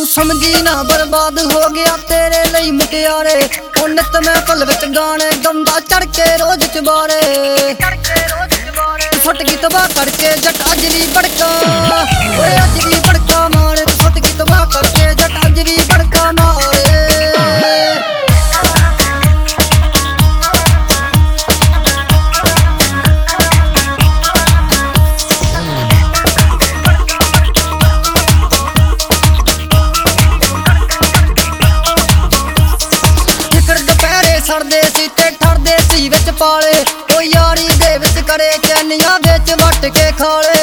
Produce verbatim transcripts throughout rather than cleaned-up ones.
समझी ना बर्बाद हो गया तेरे लिए मुटियारे। उन्नत महफल विच गाने गंदा चढ़ के रोज चबारे। फट की तबाह करके जट अज भी बड़का ओए अज भी बड़का मारे। फट की तबाह करके जट अज भी बड़का मारे। सड़दे सी ते ठरदे सी विच पाले। ओ यारी दे विच करे चैनियां विच वट के खाले।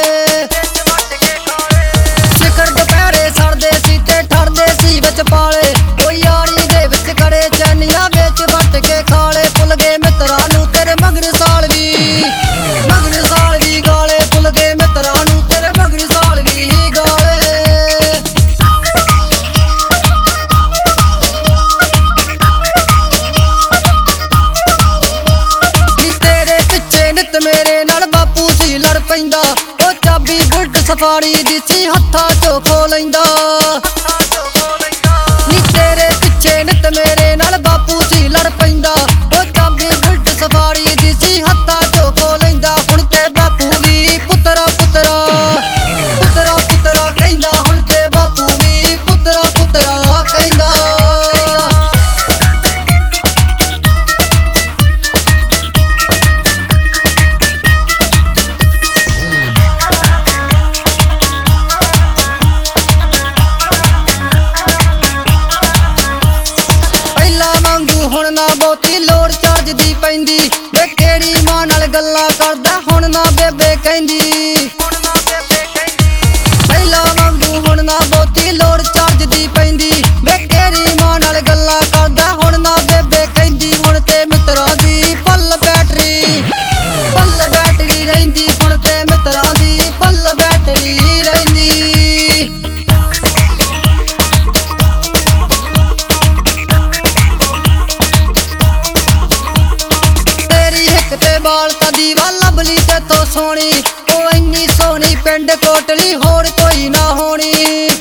शिखर दुपहरे सड़दे सी ते ठरदे सी विच पाले। ओ यारी दे विच करे चैनियां विच वट के खाले। भुल गए मित्रा नू तेरे मगर साल वी मगर साल वी गाले। भुल गए मित्रा नू तेरे मगर साल वी गाले। मेरे नाल बापू सी लड़ पैंदा। ओ चाबी बुल्ट सफारी दी सी हत्था चो खो लैंदा। नी तेरे पिछे नित मेरे नाल बापू सी लड़ पैंदा। ओ चाबी बुल्ट सफारी दी सी हत्था चो खो लैंदा। हुण ते बापू वी पुत्तरा पुत्तरा पुत्तरा पुत्तरा कहंदा। हुण ते बापू वी पुत्तरा पुत्तरा कहंदा। हुण ना बहुती लोड़ चार्ज दी पैंदी। वे केड़ी मां नाल गल्लां करदा हुण ना बेबे कहंदी। पहला वांगू हुण ना बहुती लोड़ चार्ज दी पैंदी। वे केड़ी मां नाल गल्लां करदा हुण ना बेबे कहंदी। हुण ते मित्रा दी फुल बैटरी फुल बैटरी रहिंदी। हुण ते मित्रा दी फुल बैटरी रहिंदी। बाल कदी वाला बली ते तो सोनी। ओ इन्नी सोनी पिंड कोटली होर कोई ना होनी।